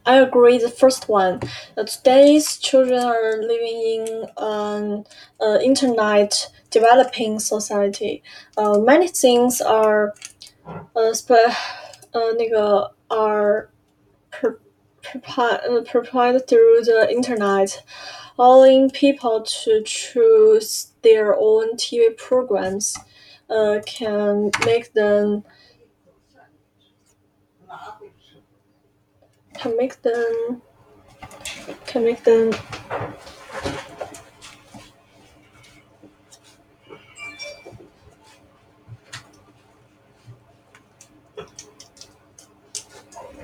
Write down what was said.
I agree. The first one. Today's children are living in an internet developing society. Many things are 那个 are provided through the internet, allowing people to choose their own TV programs. Can make them can make them can make them